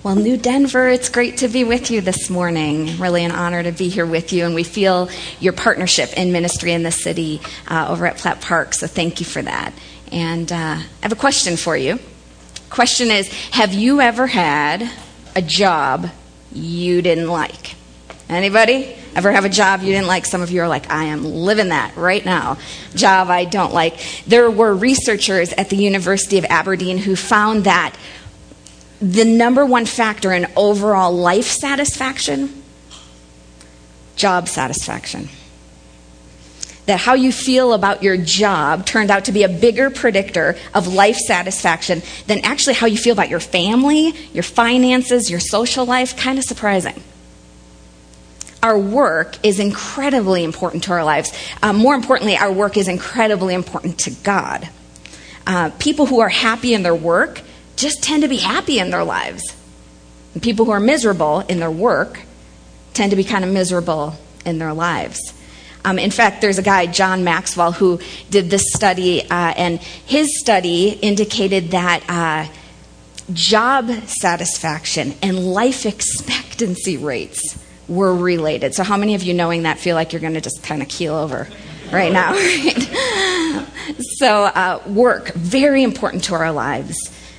Well, New Denver, it's great to be with you this morning. Really an honor to be here with you, and we feel your partnership in ministry in the city over at Platt Park, so thank you for that. And I have a question for you. Question is, have you ever had a job you didn't like? Anybody ever have a job you didn't like? Some of you are like, I am living that right now. Job I don't like. There were researchers at the University of Aberdeen who found that the number one factor in overall life satisfaction, job satisfaction. That how you feel about your job turned out to be a bigger predictor of life satisfaction than actually how you feel about your family, your finances, your social life. Kind of surprising. Our work is incredibly important to our lives. More importantly, our work is incredibly important to God. People who are happy in their work just tend to be happy in their lives. And people who are miserable in their work tend to be kind of miserable in their lives. In fact, there's a guy, John Maxwell, who did this study, and his study indicated that job satisfaction and life expectancy rates were related. So how many of you knowing that feel like you're going to just kind of keel over right now? Right? So work, very important to our lives.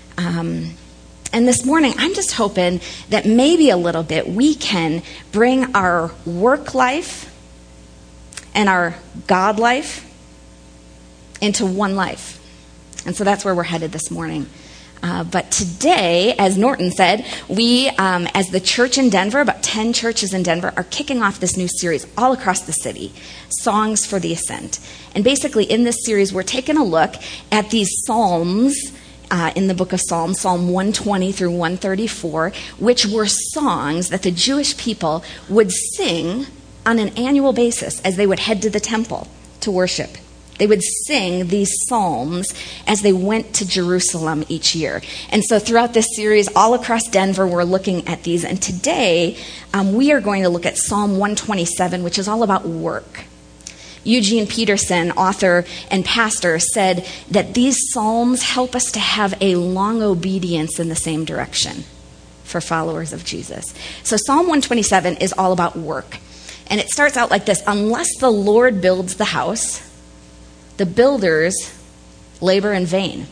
And this morning, I'm just hoping that maybe a little bit we can bring our work life and our God life into one life. And so that's where we're headed this morning. But today, as Norton said, we, as the church in Denver, about 10 churches in Denver, are kicking off this new series all across the city, Songs for the Ascent. And basically in this series, we're taking a look at these psalms in the book of Psalms, Psalm 120 through 134, which were songs that the Jewish people would sing on an annual basis as they would head to the temple to worship. They would sing these psalms as they went to Jerusalem each year. And so throughout this series, all across Denver, we're looking at these. And today, we are going to look at Psalm 127, which is all about work. Eugene Peterson, author and pastor, said that these psalms help us to have a long obedience in the same direction for followers of Jesus. So Psalm 127 is all about work. And it starts out like this: unless the Lord builds the house, the builders labor in vain.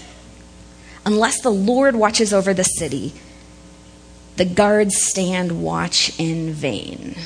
Unless the Lord watches over the city, the guards stand watch in vain.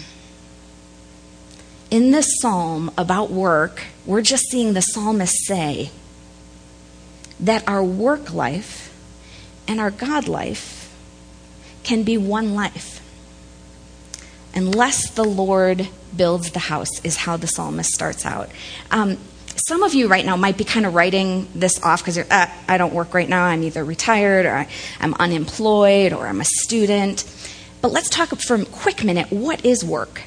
In this psalm about work, we're just seeing the psalmist say that our work life and our God life can be one life. Unless the Lord builds the house is how the psalmist starts out. Some of you right now might be kind of writing this off because I don't work right now. I'm either retired or I'm unemployed or I'm a student. But let's talk for a quick minute. What is work?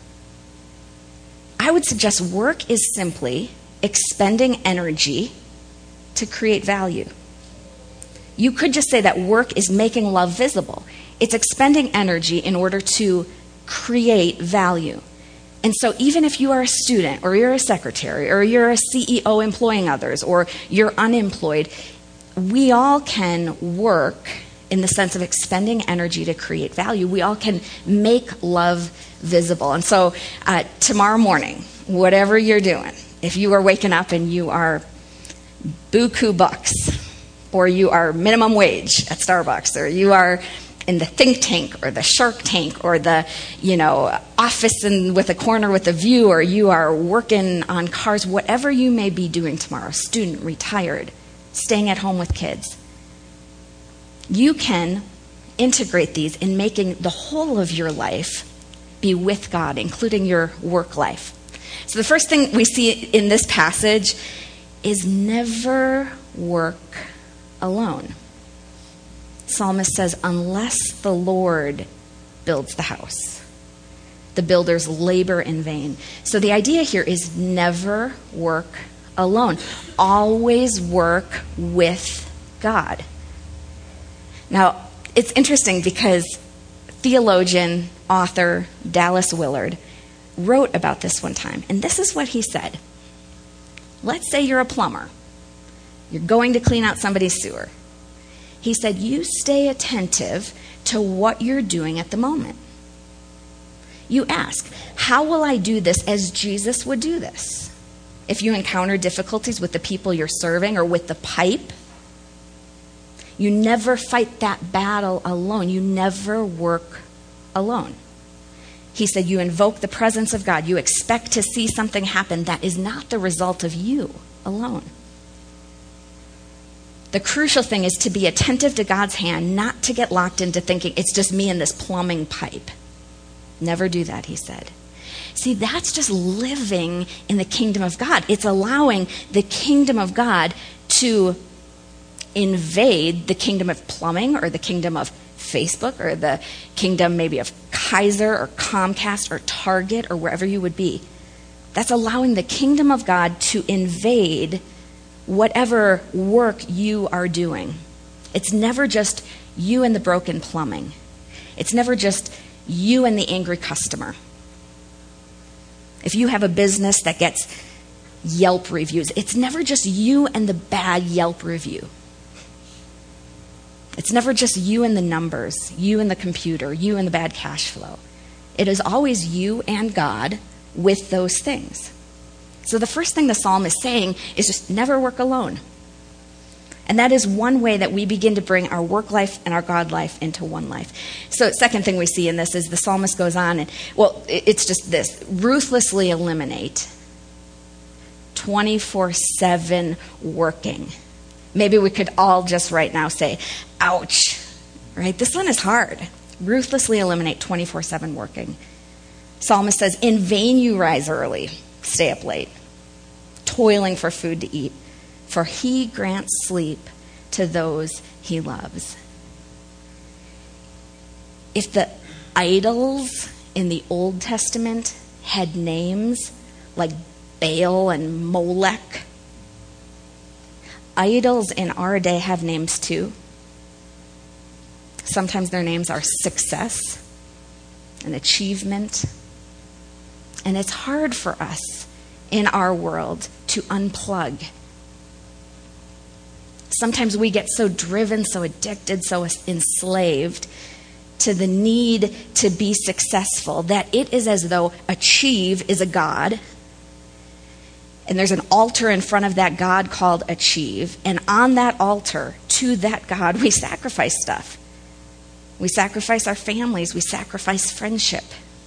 I would suggest work is simply expending energy to create value. You could just say that work is making love visible. It's expending energy in order to create value. And so even if you are a student or you're a secretary or you're a CEO employing others or you're unemployed, we all can work in the sense of expending energy to create value. We all can make love visible. And so tomorrow morning, whatever you're doing, if you are waking up and you are buku bucks, or you are minimum wage at Starbucks, or you are in the think tank or the Shark Tank or the, office with a corner with a view, or you are working on cars, whatever you may be doing tomorrow, student, retired, staying at home with kids, you can integrate these in making the whole of your life be with God, including your work life. So the first thing we see in this passage is never work alone. Psalmist says, unless the Lord builds the house, the builders labor in vain. So the idea here is never work alone. Always work with God. Now, it's interesting because theologian, author Dallas Willard wrote about this one time. And this is what he said. Let's say you're a plumber. You're going to clean out somebody's sewer. He said, you stay attentive to what you're doing at the moment. You ask, how will I do this as Jesus would do this? If you encounter difficulties with the people you're serving or with the pipe, you never fight that battle alone. You never work alone. He said, you invoke the presence of God. You expect to see something happen that is not the result of you alone. The crucial thing is to be attentive to God's hand, not to get locked into thinking it's just me and this plumbing pipe. Never do that, he said. See, that's just living in the kingdom of God. It's allowing the kingdom of God to invade the kingdom of plumbing or the kingdom of Facebook or the kingdom maybe of Kaiser or Comcast or Target or wherever you would be. That's allowing the kingdom of God to invade whatever work you are doing. It's never just you and the broken plumbing. It's never just you and the angry customer. If you have a business that gets Yelp reviews, it's never just you and the bad Yelp review. It's never just you and the numbers, you and the computer, you and the bad cash flow. It is always you and God with those things. So the first thing the psalm is saying is just never work alone. And that is one way that we begin to bring our work life and our God life into one life. So second thing we see in this is the psalmist goes on and, it's just this. Ruthlessly eliminate 24/7 working. Maybe we could all just right now say, ouch, right? This one is hard. Ruthlessly eliminate 24/7 working. Psalmist says, in vain you rise early, stay up late, toiling for food to eat, for he grants sleep to those he loves. If the idols in the Old Testament had names like Baal and Molech, idols in our day have names too. Sometimes their names are success and achievement. And it's hard for us in our world to unplug. Sometimes we get so driven, so addicted, so enslaved to the need to be successful that it is as though achieve is a god. And there's an altar in front of that God called Achieve. And on that altar, to that God, we sacrifice stuff. We sacrifice our families. We sacrifice friendship.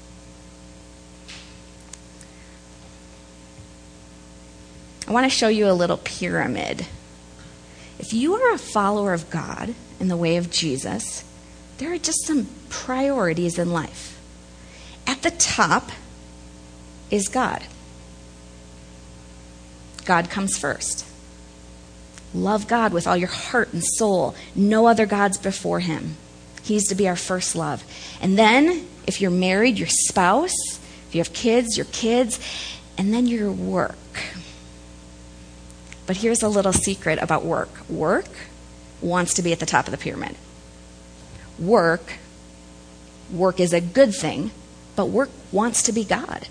I want to show you a little pyramid. If you are a follower of God in the way of Jesus, there are just some priorities in life. At the top is God. God comes first. Love God with all your heart and soul. No other gods before him. He's to be our first love. And then, if you're married, your spouse. If you have kids, your kids. And then your work. But here's a little secret about work. Work wants to be at the top of the pyramid. Work is a good thing, but work wants to be God.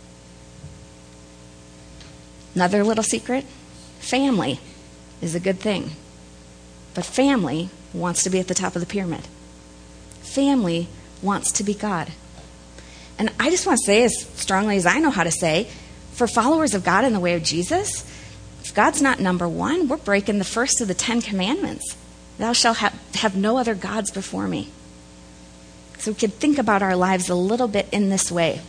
Another little secret, family is a good thing, but family wants to be at the top of the pyramid. Family wants to be God. And I just want to say, as strongly as I know how to say, for followers of God in the way of Jesus, if God's not number one, we're breaking the first of the 10 commandments. Thou shalt have no other gods before me. So we could think about our lives a little bit in this way.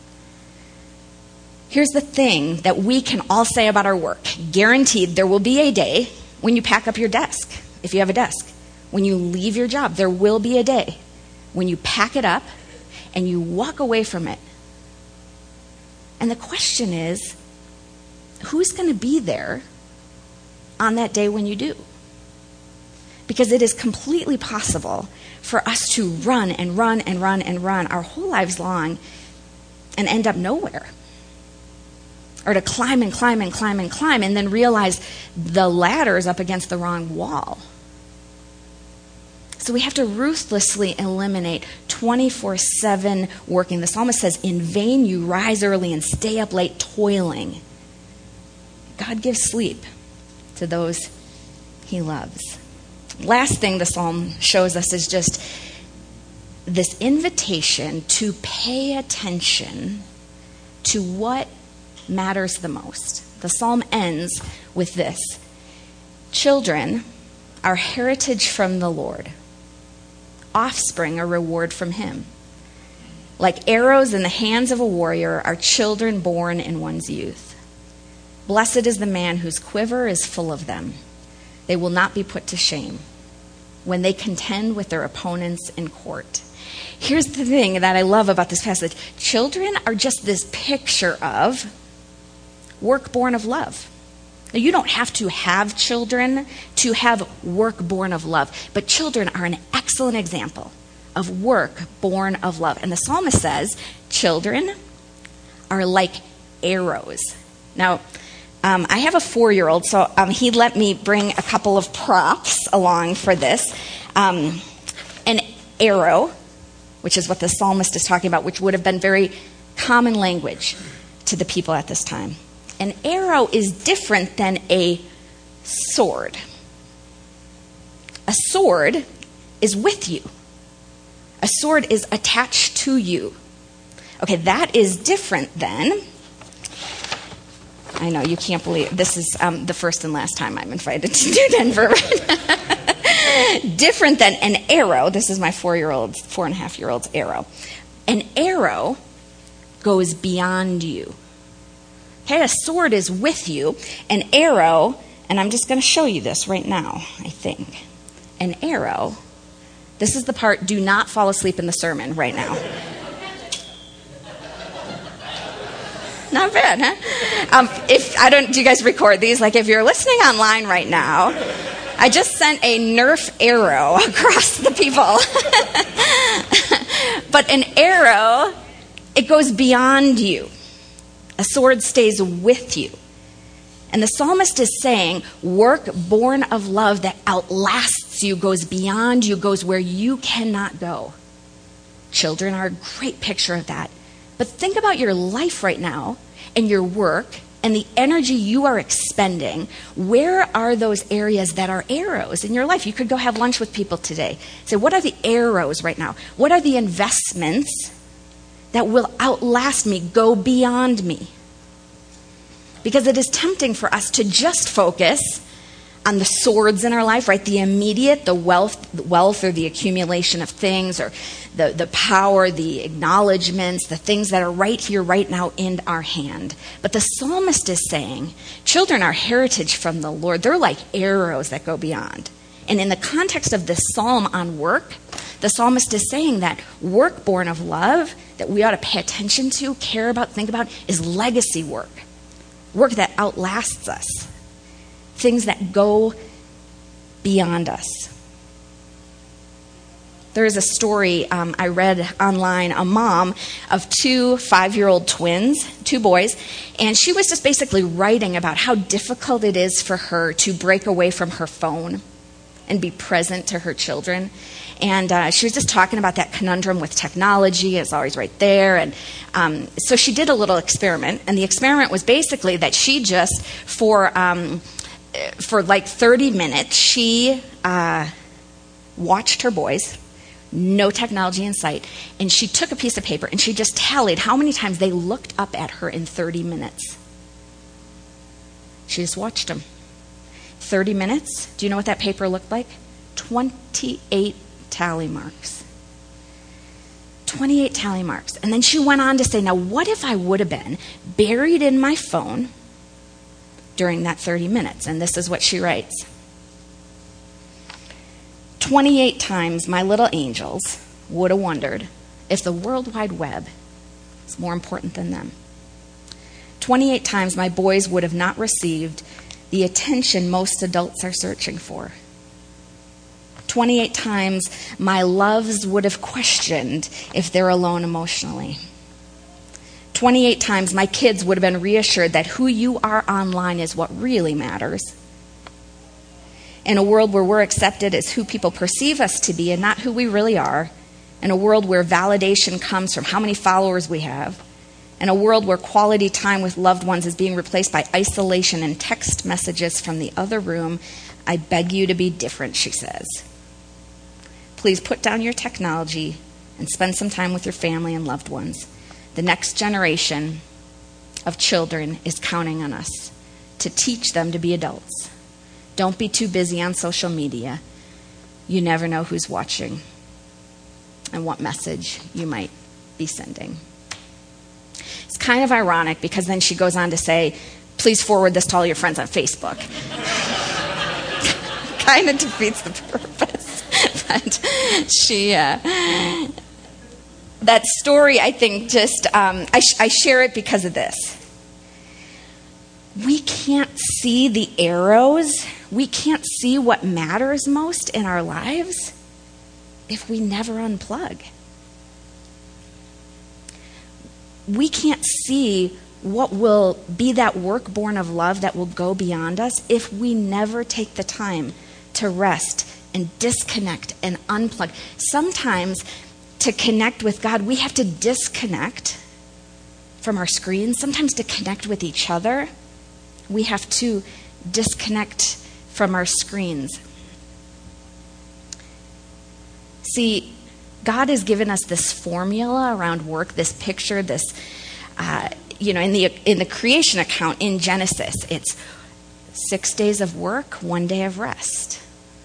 Here's the thing that we can all say about our work. Guaranteed, there will be a day when you pack up your desk, if you have a desk. When you leave your job, there will be a day when you pack it up and you walk away from it. And the question is, who's going to be there on that day when you do? Because it is completely possible for us to run and run and run and run our whole lives long and end up nowhere. Or to climb and climb and climb and climb and then realize the ladder is up against the wrong wall. So we have to ruthlessly eliminate 24/7 working. The psalmist says, in vain you rise early and stay up late toiling. God gives sleep to those he loves. Last thing the psalm shows us is just this invitation to pay attention to what matters the most. The psalm ends with this: children are heritage from the Lord, offspring a reward from him. Like arrows in the hands of a warrior are children born in one's youth. Blessed is the man whose quiver is full of them. They will not be put to shame when they contend with their opponents in court. Here's the thing that I love about this passage. Children are just this picture of work born of love. Now, you don't have to have children to have work born of love, but children are an excellent example of work born of love. And the psalmist says, children are like arrows. Now, I have a 4-year-old, so he let me bring a couple of props along for this. An arrow, which is what the psalmist is talking about, which would have been very common language to the people at this time. An arrow is different than a sword. A sword is with you. A sword is attached to you. Okay, that is different than... I know, you can't believe it. This is the first and last time I'm invited to do Denver. Different than an arrow. This is my 4.5-year-old's arrow. An arrow goes beyond you. Okay, a sword is with you. An arrow, and I'm just going to show you this right now, I think. An arrow, this is the part, do not fall asleep in the sermon right now. Not bad, huh? Do you guys record these? Like, if you're listening online right now, I just sent a Nerf arrow across the people. But an arrow, it goes beyond you. A sword stays with you. And the psalmist is saying, work born of love that outlasts you, goes beyond you, goes where you cannot go. Children are a great picture of that. But think about your life right now and your work and the energy you are expending. Where are those areas that are arrows in your life? You could go have lunch with people today. Say, what are the arrows right now? What are the investments that will outlast me, go beyond me? Because it is tempting for us to just focus on the swords in our life, right? The immediate, the wealth or the accumulation of things, or the power, the acknowledgments, the things that are right here, right now in our hand. But the psalmist is saying, children are heritage from the Lord. They're like arrows that go beyond. And in the context of this psalm on work, the psalmist is saying that work born of love that we ought to pay attention to, care about, think about, is legacy work. Work that outlasts us. Things that go beyond us. There is a story I read online, a mom of 2 5-year-old twins, 2 boys, and she was just basically writing about how difficult it is for her to break away from her phone and be present to her children. And she was just talking about that conundrum with technology. It's always right there. And so she did a little experiment. And the experiment was basically that she just, for like 30 minutes, she watched her boys, no technology in sight, and she took a piece of paper and she just tallied how many times they looked up at her in 30 minutes. She just watched them. 30 minutes. Do you know what that paper looked like? 28 tally marks. 28 tally marks. And then she went on to say, now what if I would have been buried in my phone during that 30 minutes? And this is what she writes. 28 times my little angels would have wondered if the World Wide Web is more important than them. 28 times my boys would have not received the attention most adults are searching for. 28 times my loves would have questioned if they're alone emotionally. 28 times my kids would have been reassured that who you are online is what really matters. In a world where we're accepted as who people perceive us to be and not who we really are, in a world where validation comes from how many followers we have, in a world where quality time with loved ones is being replaced by isolation and text messages from the other room, I beg you to be different, she says. Please put down your technology and spend some time with your family and loved ones. The next generation of children is counting on us to teach them to be adults. Don't be too busy on social media. You never know who's watching and what message you might be sending. It's kind of ironic because then she goes on to say, please forward this to all your friends on Facebook. Kind of defeats the purpose. But that story, I think, just, I share it because of this. We can't see the arrows. We can't see what matters most in our lives if we never unplug. We can't see what will be that work born of love that will go beyond us if we never take the time to rest and disconnect and unplug. Sometimes to connect with God, we have to disconnect from our screens. Sometimes to connect with each other, we have to disconnect from our screens. See, God has given us this formula around work, this picture, this, in the creation account in Genesis, it's 6 days of work, 1 day of rest.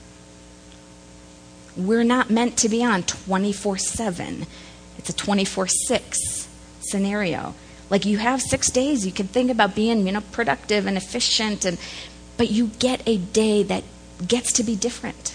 We're not meant to be on 24/7. It's a 24/6 scenario. Like you have 6 days, you can think about being, productive and efficient, but you get a day that gets to be different.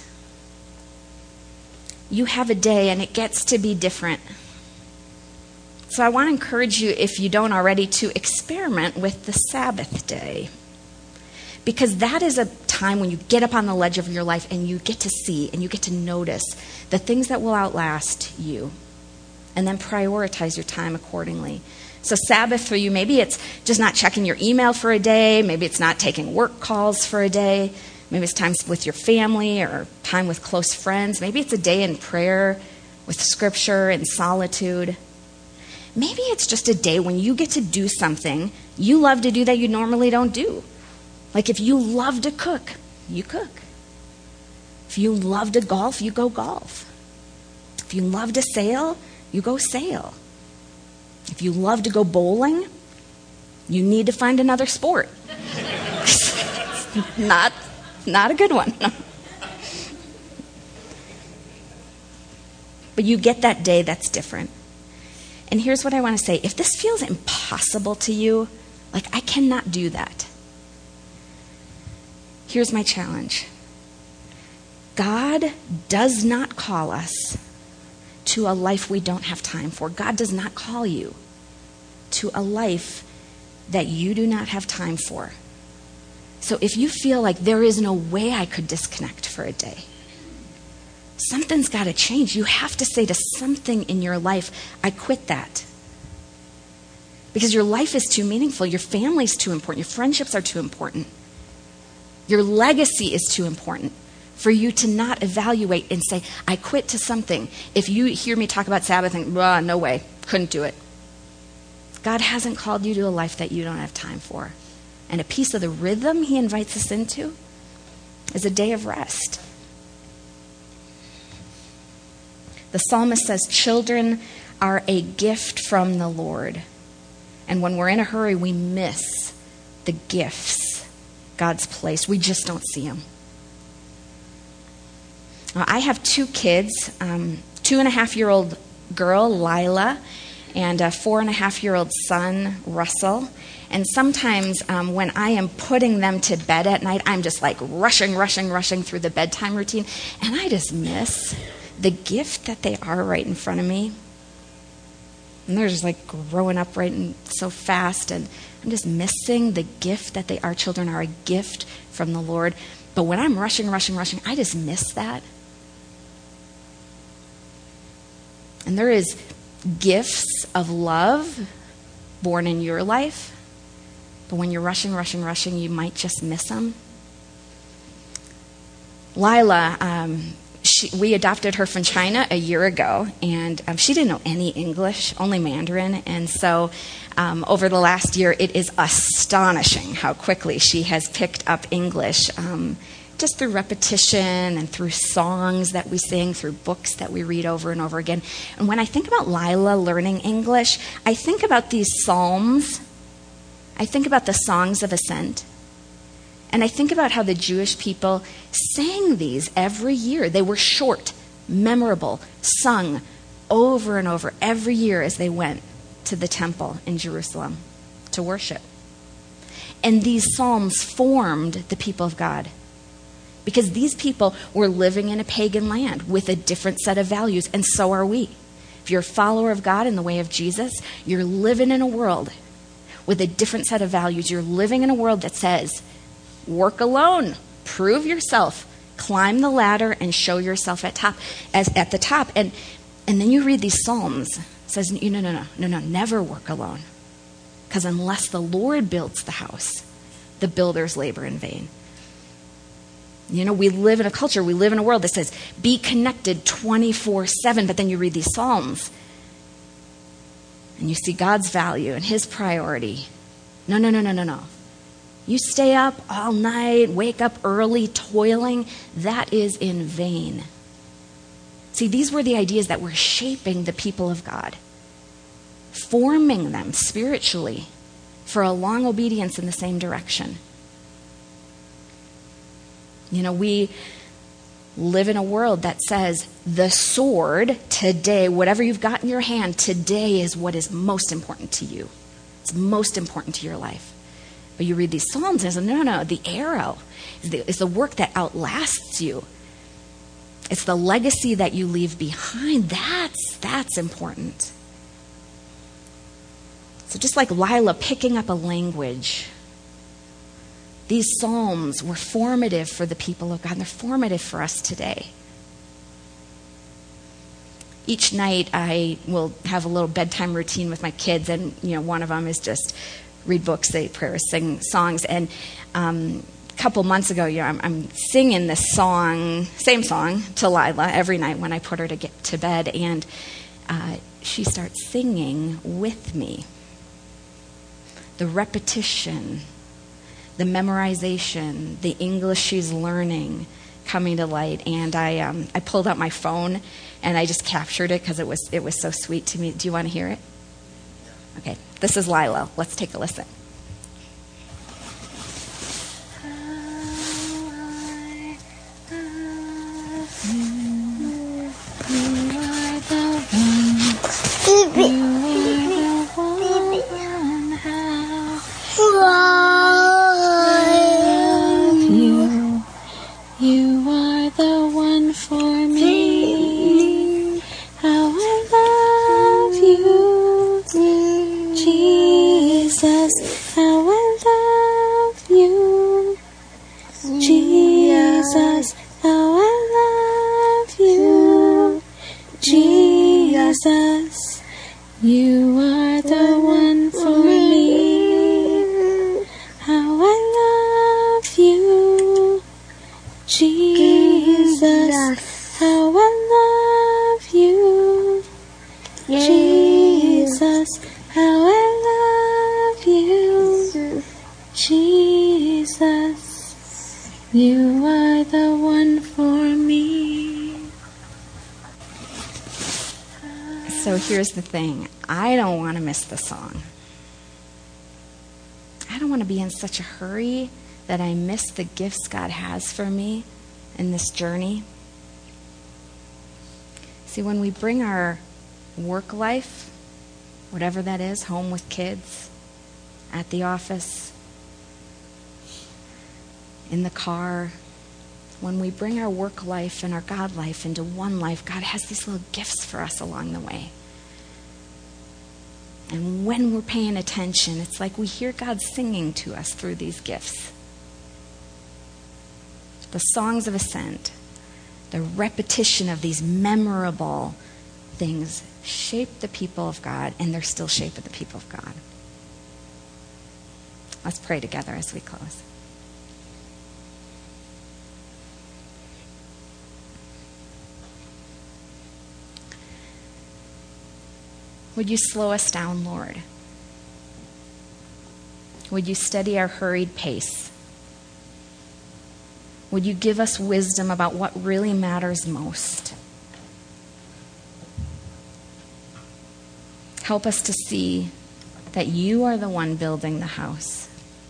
You have a day and it gets to be different. So I want to encourage you, if you don't already, to experiment with the Sabbath day. Because that is a time when you get up on the ledge of your life and you get to see and you get to notice the things that will outlast you. And then prioritize your time accordingly. So Sabbath for you, maybe it's just not checking your email for a day. Maybe it's not taking work calls for a day. Maybe it's time with your family or time with close friends. Maybe it's a day in prayer with scripture and solitude. Maybe it's just a day when you get to do something you love to do that you normally don't do. Like if you love to cook, you cook. If you love to golf, you go golf. If you love to sail, you go sail. If you love to go bowling, you need to find another sport. Not a good one. But you get that day that's different. And here's what I want to say. If this feels impossible to you, like I cannot do that, here's my challenge. God does not call us to a life we don't have time for. God does not call you to a life that you do not have time for. So if you feel like there is no way I could disconnect for a day, something's got to change. You have to say to something in your life, I quit that. Because your life is too meaningful. Your family's too important. Your friendships are too important. Your legacy is too important for you to not evaluate and say, I quit to something. If you hear me talk about Sabbath and no way, couldn't do it. God hasn't called you to a life that you don't have time for. And a piece of the rhythm he invites us into is a day of rest. The psalmist says, children are a gift from the Lord. And when we're in a hurry, we miss the gifts God's placed. We just don't see them. I have 2 kids, 2.5-year-old girl, Lila, and a 4.5-year-old son, Russell. And sometimes when I am putting them to bed at night, I'm just like rushing through the bedtime routine. And I just miss the gift that they are right in front of me. And they're just like growing up right and so fast. And I'm just missing the gift that they are. Children are a gift from the Lord. But when I'm rushing, I just miss that. And there is gifts of love born in your life. But when you're rushing, you might just miss them. Lila, we adopted her from China a year ago, and she didn't know any English, only Mandarin. And so over the last year, it is astonishing how quickly she has picked up English. just through repetition and through songs that we sing, through books that we read over and over again. And when I think about Lila learning English, I think about these psalms. I think about the songs of ascent. And I think about how the Jewish people sang these every year. They were short, memorable, sung over and over every year as they went to the temple in Jerusalem to worship. And these psalms formed the people of God, because these people were living in a pagan land with a different set of values, and so are we. If you're a follower of God in the way of Jesus, you're living in a world with a different set of values. You're living in a world that says, work alone, prove yourself, climb the ladder, and show yourself at the top. And then you read these psalms. It says, no, never work alone. Because unless the Lord builds the house, the builders labor in vain. We live in a culture, we live in a world that says, be connected 24/7. But then you read these psalms, and you see God's value and his priority. No. You stay up all night, wake up early, toiling. That is in vain. See, these were the ideas that were shaping the people of God, forming them spiritually for a long obedience in the same direction. We live in a world that says the sword today, whatever you've got in your hand today, is what is most important to you. It's most important to your life. But you read these psalms and it's no, the arrow is the work that outlasts you. It's the legacy that you leave behind. That's important. So just like Lila picking up a language, these psalms were formative for the people of God, and they're formative for us today. Each night I will have a little bedtime routine with my kids, and one of them is just read books, say prayers, sing songs. And a couple months ago, I'm singing this same song to Lila every night when I put her to get to bed, and she starts singing with me. The repetition, the memorization, the English she's learning coming to light. And I pulled out my phone and I just captured it because it was so sweet to me. Do you want to hear it? Okay, this is Lila. Let's take a listen. So here's the thing. I don't want to miss the song. I don't want to be in such a hurry that I miss the gifts God has for me in this journey. See, when we bring our work life, whatever that is, home with kids, at the office, in the car, when we bring our work life and our God life into one life, God has these little gifts for us along the way. And when we're paying attention, it's like we hear God singing to us through these gifts. The songs of ascent, the repetition of these memorable things shape the people of God, and they're still shaping the people of God. Let's pray together as we close. Would you slow us down, Lord? Would you steady our hurried pace? Would you give us wisdom about what really matters most? Help us to see that you are the one building the house.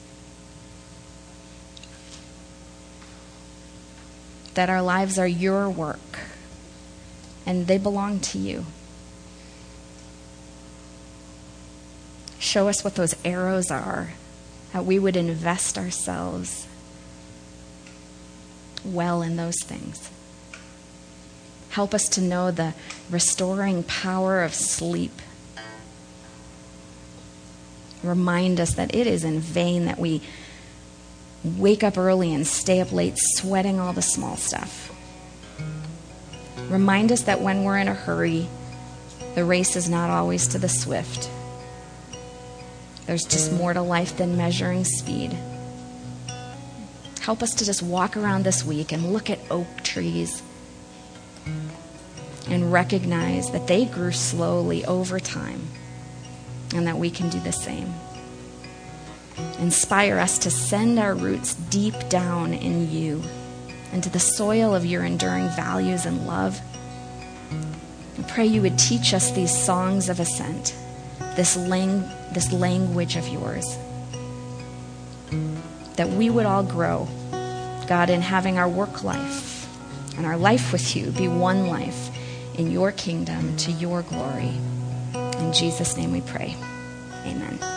That our lives are your work and they belong to you. Show us what those arrows are, that we would invest ourselves well in those things. Help us to know the restoring power of sleep. Remind us that it is in vain that we wake up early and stay up late sweating all the small stuff. Remind us that when we're in a hurry, the race is not always to the swift. There's just more to life than measuring speed. Help us to just walk around this week and look at oak trees and recognize that they grew slowly over time and that we can do the same. Inspire us to send our roots deep down in you, into the soil of your enduring values and love. I pray you would teach us these songs of ascent, this language of yours, that we would all grow, God, in having our work life and our life with you be one life in your kingdom to your glory. In Jesus' name we pray. Amen.